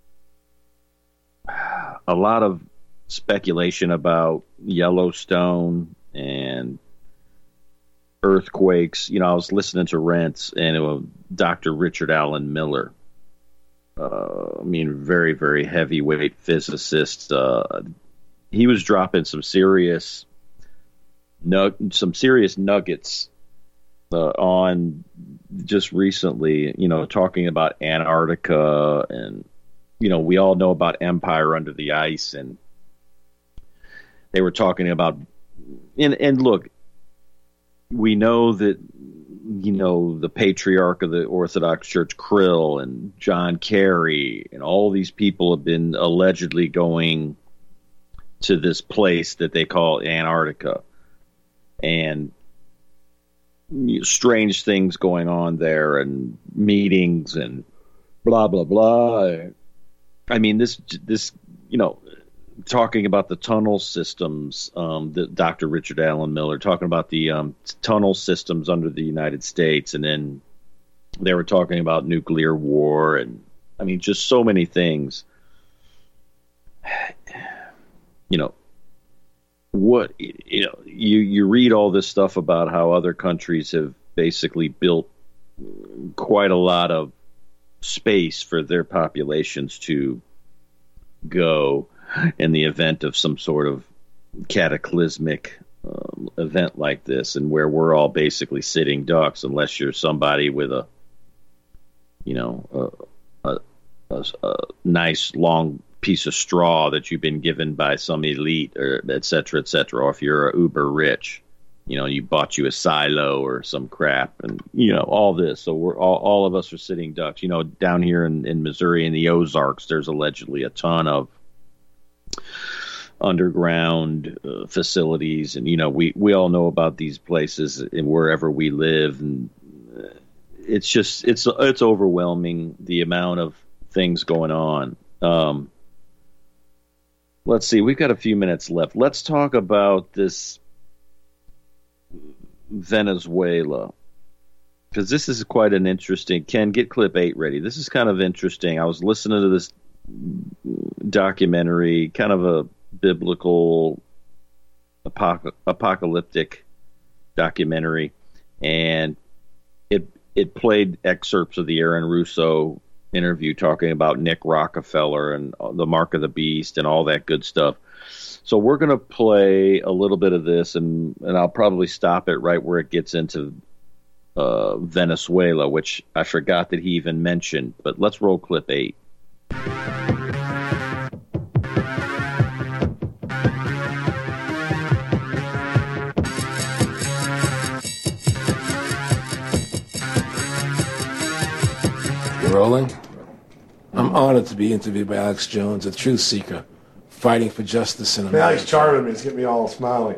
Speaker 2: a lot of speculation about Yellowstone and earthquakes. You know, I was listening to Rents and it was Doctor Richard Allen Miller. Uh, I mean, very, very heavyweight physicist. Uh, he was dropping some serious, nug- some serious nuggets uh, on just recently. You know, talking about Antarctica, and you know, we all know about Empire Under the Ice, and they were talking about. And and look, we know that. You know, the patriarch of the Orthodox Church, Krill, and John Kerry, and all these people have been allegedly going to this place that they call Antarctica. And strange things going on there, and meetings, and blah, blah, blah. I mean, this, this you know, talking about the tunnel systems, um, the Doctor Richard Allen Miller talking about the um, tunnel systems under the United States, and then they were talking about nuclear war, and I mean, just so many things. You know, what you know, you you read all this stuff about how other countries have basically built quite a lot of space for their populations to go in the event of some sort of cataclysmic um, event like this, and where we're all basically sitting ducks unless you're somebody with a, you know, a, a, a, a nice long piece of straw that you've been given by some elite, or et cetera, et cetera. Or if you're a uber rich, you know, you bought you a silo or some crap, and you know all this. So we're all, all of us are sitting ducks. You know, down here in, in Missouri in the Ozarks, there's allegedly a ton of underground uh, facilities, and you know we we all know about these places and wherever we live, and uh, it's just it's it's overwhelming the amount of things going on. Um, let's see. We've got a few minutes left. Let's talk about this Venezuela, because this is quite an interesting. Ken, get clip eight ready. This is kind of interesting. I was listening to this documentary, kind of a biblical apoc- apocalyptic documentary, and it it played excerpts of the Aaron Russo interview talking about Nick Rockefeller and the Mark of the Beast and all that good stuff. So we're going to play a little bit of this, and, and I'll probably stop it right where it gets into uh, Venezuela, which I forgot that he even mentioned. But let's roll clip eight.
Speaker 14: Rolling. I'm honored to be interviewed by Alex Jones, a truth seeker, fighting for justice in America.
Speaker 15: Now he's charming me. It's getting me all smiley.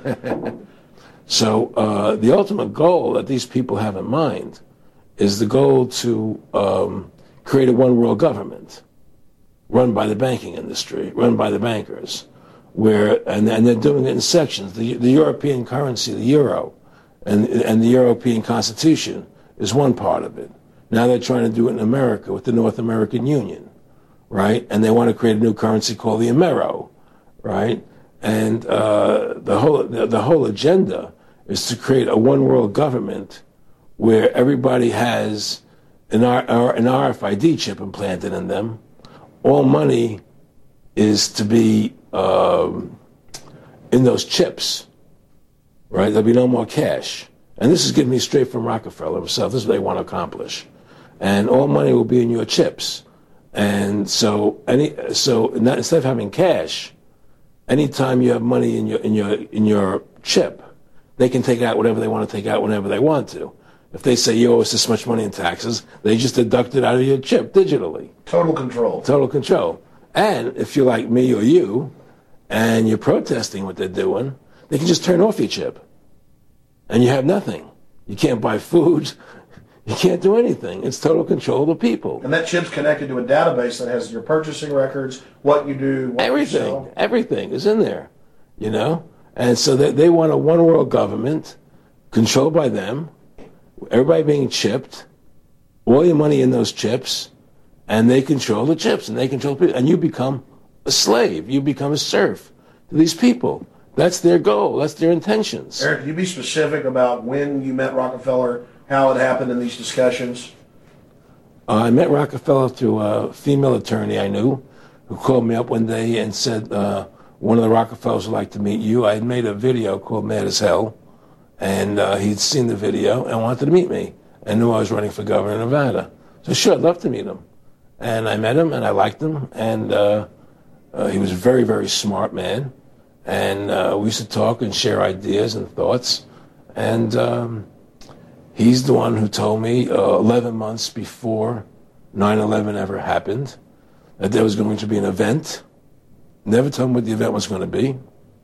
Speaker 14: So uh, the ultimate goal that these people have in mind is the goal to um, create a one-world government run by the banking industry, run by the bankers, where and, and they're doing it in sections. The, the European currency, the euro, and, and the European Constitution is one part of it. Now they're trying to do it in America with the North American Union, right? And they want to create a new currency called the Amero, right? And uh, the whole the, the whole agenda is to create a one world government where everybody has an, R, an R F I D chip implanted in them. All money is to be um, in those chips, right? There'll be no more cash. And this is getting me straight from Rockefeller himself. This is what they want to accomplish. And all money will be in your chips. And so any so not, instead of having cash, anytime you have money in your in your in your chip, they can take out whatever they want to take out whenever they want to. If they say you owe us this much money in taxes, they just deduct it out of your chip digitally.
Speaker 15: Total control.
Speaker 14: Total control. And if you're like me or you, and you're protesting what they're doing, they can just turn off your chip. And you have nothing. You can't buy food. You can't do anything. It's total control of the people.
Speaker 15: And that chip's connected to a database that has your purchasing records, what you do, what
Speaker 14: everything,
Speaker 15: you sell.
Speaker 14: Everything is in there, you know? And so they, they want a one-world government controlled by them, everybody being chipped, all your money in those chips, and they control the chips, and they control people. And you become a slave. You become a serf to these people. That's their goal. That's their intentions.
Speaker 15: Eric, can you be specific about when you met Rockefeller, how it happened in these discussions?
Speaker 14: Uh, I met Rockefeller through a female attorney I knew who called me up one day and said, uh, one of the Rockefellers would like to meet you. I had made a video called Mad as Hell, and uh, he'd seen the video and wanted to meet me and knew I was running for governor of Nevada. So sure, I'd love to meet him. And I met him, and I liked him, and uh, uh, he was a very, very smart man. And uh, we used to talk and share ideas and thoughts. And um, he's the one who told me uh, eleven months before nine eleven ever happened that there was going to be an event. Never told me what the event was going to be.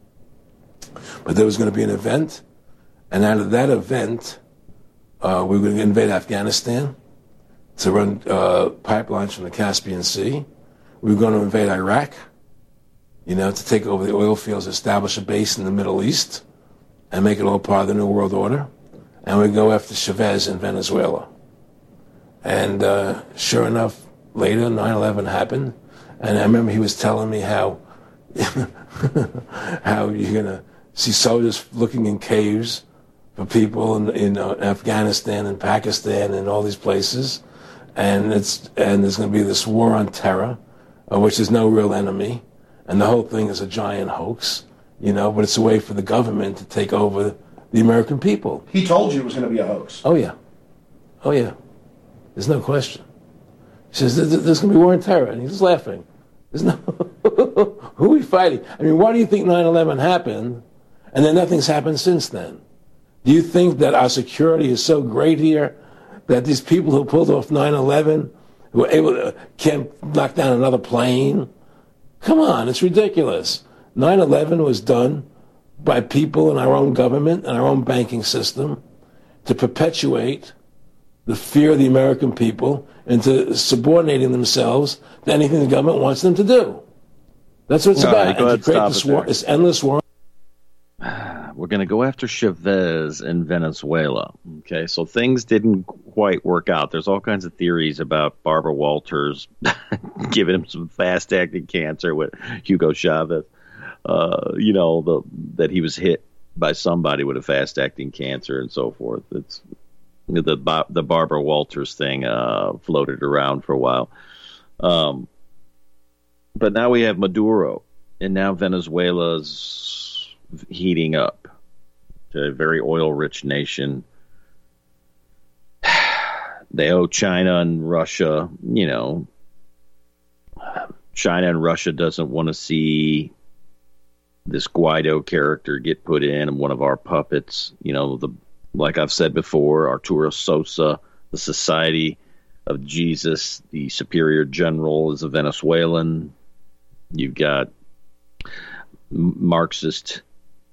Speaker 14: But there was going to be an event. And out of that event, uh, we were going to invade Afghanistan to run uh, pipelines from the Caspian Sea. We were going to invade Iraq, you know, to take over the oil fields, establish a base in the Middle East, and make it all part of the New World Order. And we go after Chavez in Venezuela. And uh, sure enough, later, nine eleven happened. And I remember he was telling me how how you're going to see soldiers looking in caves for people in, in uh, Afghanistan and Pakistan and all these places. And it's and there's going to be this war on terror, uh, which is no real enemy. And the whole thing is a giant hoax, you know, but it's a way for the government to take over the American people.
Speaker 15: He told you it was going to be a hoax.
Speaker 14: Oh, yeah. Oh, yeah. There's no question. He says, there's going to be war on terror. And he's laughing. There's no... Who are we fighting? I mean, why do you think nine eleven happened and then nothing's happened since then? Do you think that our security is so great here that these people who pulled off nine eleven, who were able to, can't knock down another plane? Come on, it's ridiculous. nine eleven was done by people in our own government and our own banking system to perpetuate the fear of the American people into subordinating themselves to anything the government wants them to do. That's what it's
Speaker 2: All
Speaker 14: about.
Speaker 2: right, go
Speaker 14: and
Speaker 2: ahead,
Speaker 14: to create
Speaker 2: stop
Speaker 14: this,
Speaker 2: it there.
Speaker 14: war, this endless war.
Speaker 2: We're going to go after Chavez in Venezuela. Okay, so things didn't quite work out. There's all kinds of theories about Barbara Walters giving him some fast-acting cancer with Hugo Chavez. Uh, you know, the that he was hit by somebody with a fast-acting cancer and so forth. It's the the Barbara Walters thing uh, floated around for a while. Um, but now we have Maduro, and now Venezuela's heating up. To a very oil-rich nation. They owe China and Russia, you know, China and Russia doesn't want to see this Guaido character get put in and one of our puppets, you know, the like I've said before, Arturo Sosa, the Society of Jesus, the Superior General is a Venezuelan. You've got Marxist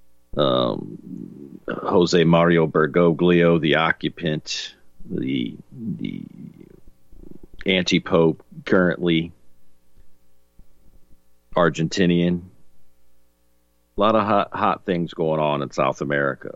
Speaker 2: um, Jose Mario Bergoglio, the occupant, the the anti-pope, currently Argentinian. A lot of hot, hot things going on in South America.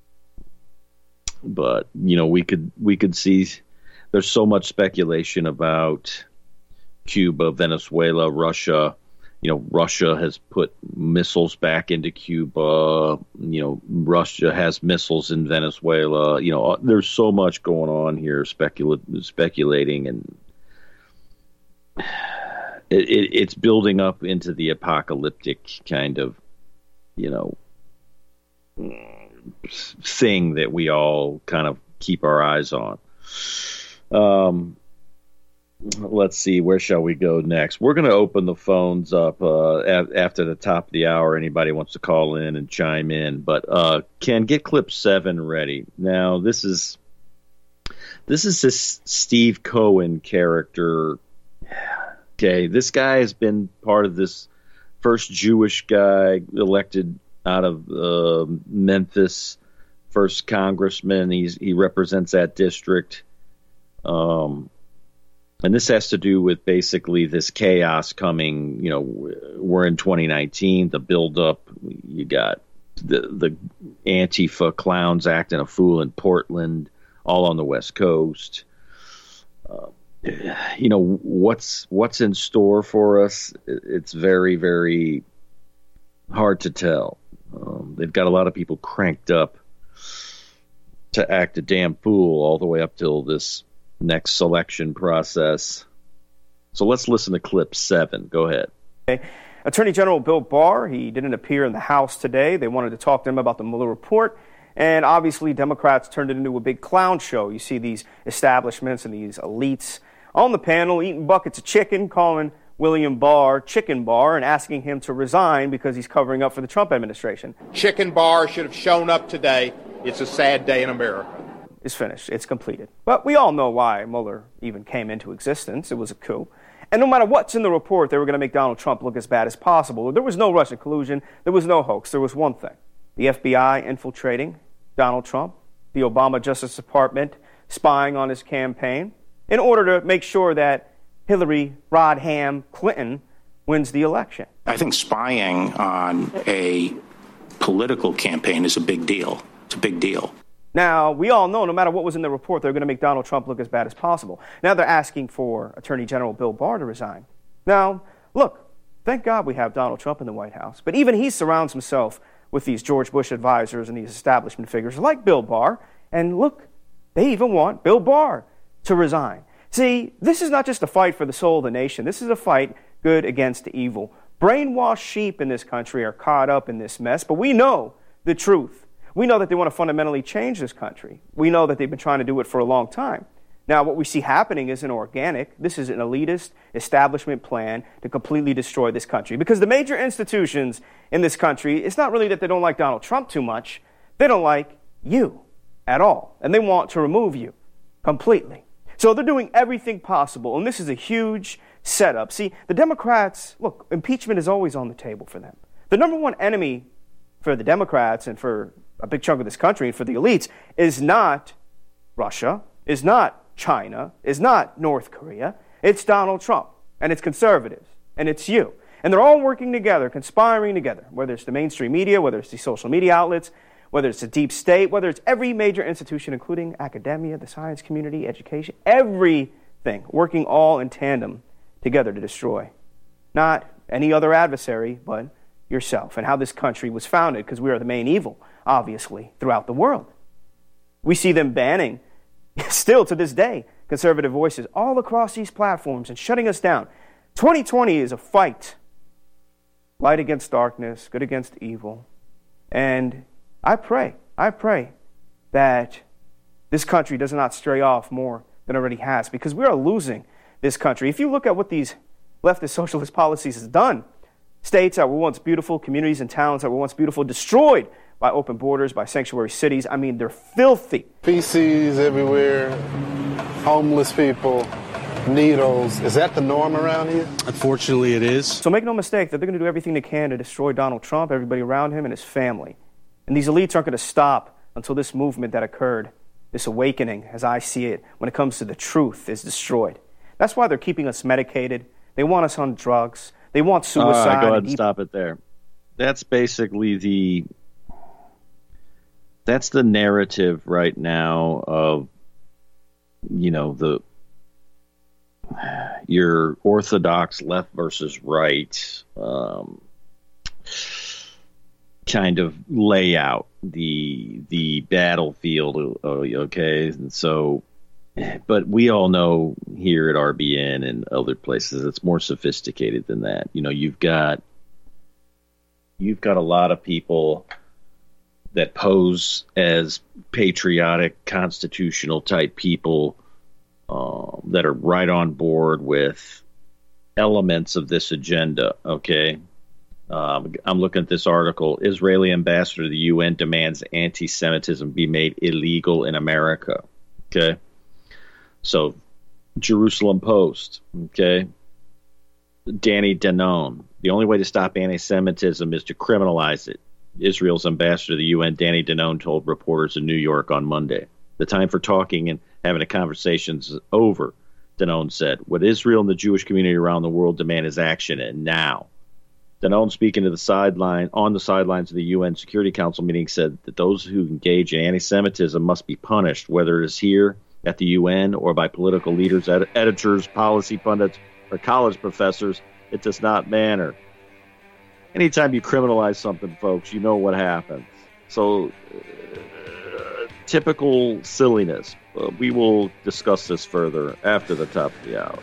Speaker 2: But, you know, we could we could see there's so much speculation about Cuba, Venezuela, Russia. You know, Russia has put missiles back into Cuba. You know, Russia has missiles in Venezuela. You know, there's so much going on here, specula- speculating, and it, it, it's building up into the apocalyptic kind of, you know, thing that we all kind of keep our eyes on. Um, let's see, where shall we go next? We're going to open the phones up uh, a- after the top of the hour. Anybody wants to call in and chime in, but uh, Ken, get clip seven ready. Now, this is this is this Steve Cohen character. Okay, this guy has been part of this first Jewish guy elected out of uh, Memphis, first congressman. He's he represents that district. Um, and this has to do with basically this chaos coming. You know, we're in twenty nineteen, the buildup. You got the the Antifa clowns acting a fool in Portland, all on the West Coast. Uh, you know, what's what's in store for us? It's very, very hard to tell. Um, they've got a lot of people cranked up to act a damn fool all the way up till this next selection process. So let's listen to clip seven. Go ahead.
Speaker 16: Okay. Attorney General Bill Barr, he didn't appear in the House today. They wanted to talk to him about the Mueller report. And obviously, Democrats turned it into a big clown show. You see these establishments and these elites on the panel eating buckets of chicken, calling William Barr Chicken Barr and asking him to resign because he's covering up for the Trump administration.
Speaker 17: Chicken Barr should have shown up today. It's a sad day in America.
Speaker 16: It's finished. It's completed. But we all know why Mueller even came into existence. It was a coup. And no matter what's in the report, they were going to make Donald Trump look as bad as possible. There was no Russian collusion. There was no hoax. There was one thing. The F B I infiltrating Donald Trump, the Obama Justice Department spying on his campaign in order to make sure that Hillary Rodham Clinton wins the election.
Speaker 18: I think spying on a political campaign is a big deal. It's a big deal.
Speaker 16: Now, we all know no matter what was in the report, they're going to make Donald Trump look as bad as possible. Now they're asking for Attorney General Bill Barr to resign. Now, look, thank God we have Donald Trump in the White House, but even he surrounds himself with these George Bush advisors and these establishment figures like Bill Barr. And look, they even want Bill Barr to resign. See, this is not just a fight for the soul of the nation. This is a fight good against evil. Brainwashed sheep in this country are caught up in this mess, but we know the truth. We know that they want to fundamentally change this country. We know that they've been trying to do it for a long time. Now, what we see happening isn't organic. This is an elitist establishment plan to completely destroy this country. Because the major institutions in this country, it's not really that they don't like Donald Trump too much. They don't like you at all. And they want to remove you completely. So they're doing everything possible. And this is a huge setup. See, the Democrats, look, impeachment is always on the table for them. The number one enemy for the Democrats and for a big chunk of this country and for the elites is not Russia, is not China, is not North Korea. It's Donald Trump, and it's conservatives, and it's you. And they're all working together, conspiring together, whether it's the mainstream media, whether it's the social media outlets, whether it's the deep state, whether it's every major institution, including academia, the science community, education, everything, working all in tandem together to destroy. Not any other adversary, but yourself, and how this country was founded, because we are the main evil, obviously, throughout the world. We see them banning, still to this day, conservative voices all across these platforms and shutting us down. twenty twenty is a fight. Light against darkness, good against evil. And I pray, I pray that this country does not stray off more than it already has, because we are losing this country. If you look at what these leftist socialist policies has done, states that were once beautiful, communities and towns that were once beautiful, destroyed by open borders, by sanctuary cities. I mean, they're filthy.
Speaker 19: Feces everywhere, homeless people, needles. Is that the norm around here?
Speaker 16: Unfortunately, it is. So make no mistake that they're going to do everything they can to destroy Donald Trump, everybody around him, and his family. And these elites aren't going to stop until this movement that occurred, this awakening, as I see it, when it comes to the truth, is destroyed. That's why they're keeping us medicated. They want us on drugs. They want suicide.
Speaker 2: All right, go ahead and
Speaker 16: and
Speaker 2: stop it there. That's basically the that's the narrative right now of, you know, the your orthodox left versus right um, kind of layout, the the battlefield. Okay, and so. But we all know here at R B N and other places, it's more sophisticated than that. You know, you've got you've got a lot of people that pose as patriotic, constitutional type people uh, that are right on board with elements of this agenda. Okay, um, I'm looking at this article. Israeli ambassador to the U N demands anti-Semitism be made illegal in America. Okay. So, Jerusalem Post, okay, Danny Danon. The only way to stop anti-Semitism is to criminalize it. Israel's ambassador to the U N, Danny Danon, told reporters in New York on Monday. The time for talking and having a conversation is over, Danon said. What Israel and the Jewish community around the world demand is action, and now. Danon, speaking to the sideline on the sidelines of the U N Security Council meeting, said that those who engage in anti-Semitism must be punished, whether it is here at the U N or by political leaders, ed- editors, policy pundits, or college professors. It does not matter. Anytime you criminalize something, folks, you know what happens. So, uh, typical silliness. Uh, we will discuss this further after the top of the hour.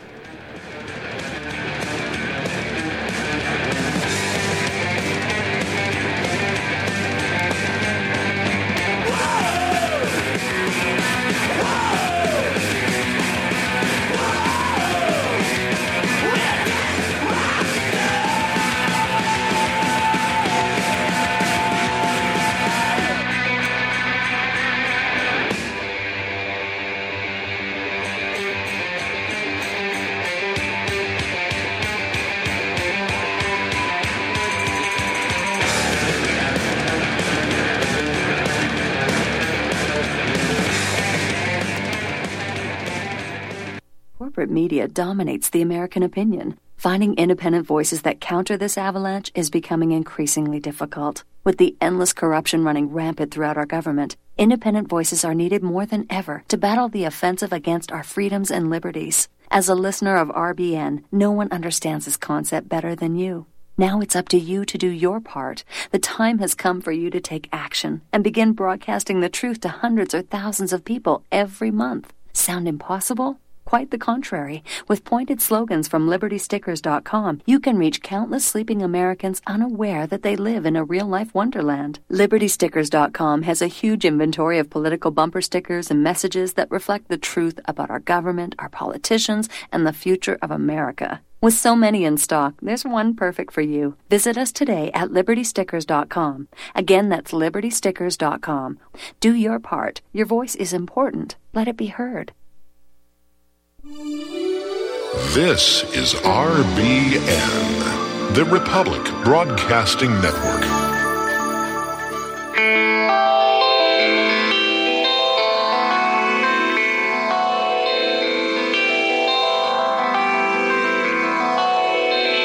Speaker 20: Corporate media dominates the American opinion. Finding independent voices that counter this avalanche is becoming increasingly difficult. With the endless corruption running rampant throughout our government, independent voices are needed more than ever to battle the offensive against our freedoms and liberties. As a listener of R B N, no one understands this concept better than you. Now it's up to you to do your part. The time has come for you to take action and begin broadcasting the truth to hundreds or thousands of people every month. Sound impossible? Quite the contrary. With pointed slogans from Liberty Stickers dot com, you can reach countless sleeping Americans unaware that they live in a real-life wonderland. Liberty Stickers dot com has a huge inventory of political bumper stickers and messages that reflect the truth about our government, our politicians, and the future of America. With so many in stock, there's one perfect for you. Visit us today at Liberty Stickers dot com. Again, that's Liberty Stickers dot com. Do your part. Your voice is important. Let it be heard.
Speaker 21: This is R B N, the Republic Broadcasting Network.